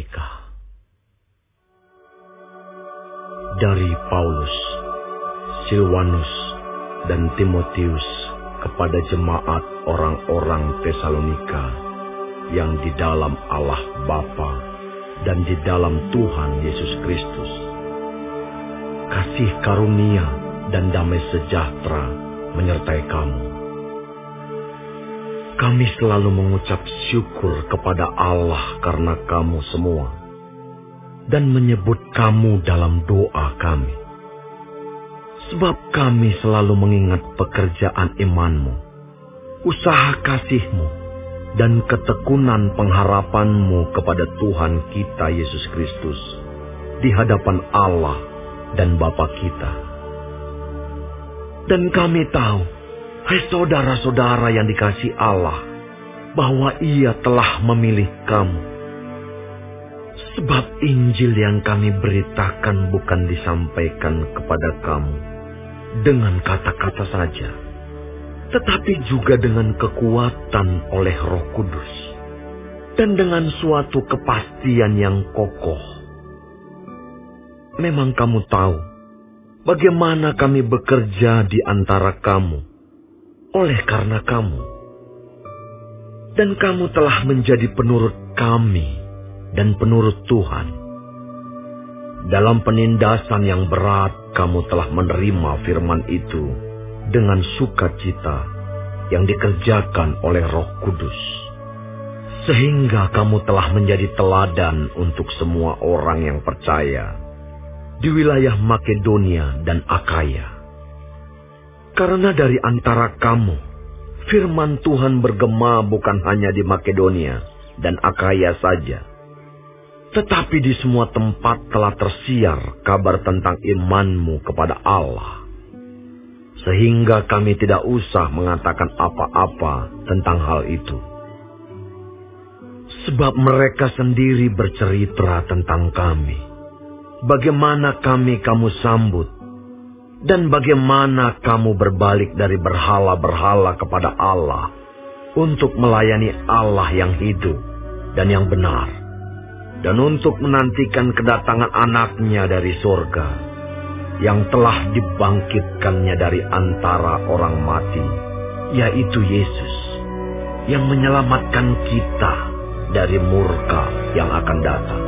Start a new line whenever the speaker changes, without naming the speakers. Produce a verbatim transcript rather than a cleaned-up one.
Tesalonika. Dari Paulus, Silwanus, dan Timotius kepada jemaat orang-orang Tesalonika yang di dalam Allah Bapa dan di dalam Tuhan Yesus Kristus. Kasih karunia dan damai sejahtera menyertai kamu. Kami selalu mengucap syukur kepada Allah karena kamu semua, dan menyebut kamu dalam doa kami. Sebab kami selalu mengingat pekerjaan imanmu, usaha kasihmu, dan ketekunan pengharapanmu kepada Tuhan kita Yesus Kristus di hadapan Allah dan Bapa kita. Dan kami tahu, hai saudara-saudara yang dikasihi Allah, bahwa Ia telah memilih kamu. Sebab Injil yang kami beritakan bukan disampaikan kepada kamu dengan kata-kata saja, tetapi juga dengan kekuatan oleh Roh Kudus, dan dengan suatu kepastian yang kokoh. Memang kamu tahu bagaimana kami bekerja di antara kamu oleh karena kamu, dan kamu telah menjadi penurut kami dan penurut Tuhan. Dalam penindasan yang berat, kamu telah menerima firman itu dengan sukacita yang dikerjakan oleh Roh Kudus, sehingga kamu telah menjadi teladan untuk semua orang yang percaya di wilayah Makedonia dan Akaya. Karena dari antara kamu, firman Tuhan bergema bukan hanya di Makedonia dan Akaya saja, tetapi di semua tempat telah tersiar kabar tentang imanmu kepada Allah. Sehingga kami tidak usah mengatakan apa-apa tentang hal itu. Sebab mereka sendiri bercerita tentang kami, bagaimana kami kamu sambut, dan bagaimana kamu berbalik dari berhala-berhala kepada Allah untuk melayani Allah yang hidup dan yang benar, dan untuk menantikan kedatangan anaknya dari surga, yang telah dibangkitkannya dari antara orang mati, yaitu Yesus, yang menyelamatkan kita dari murka yang akan datang.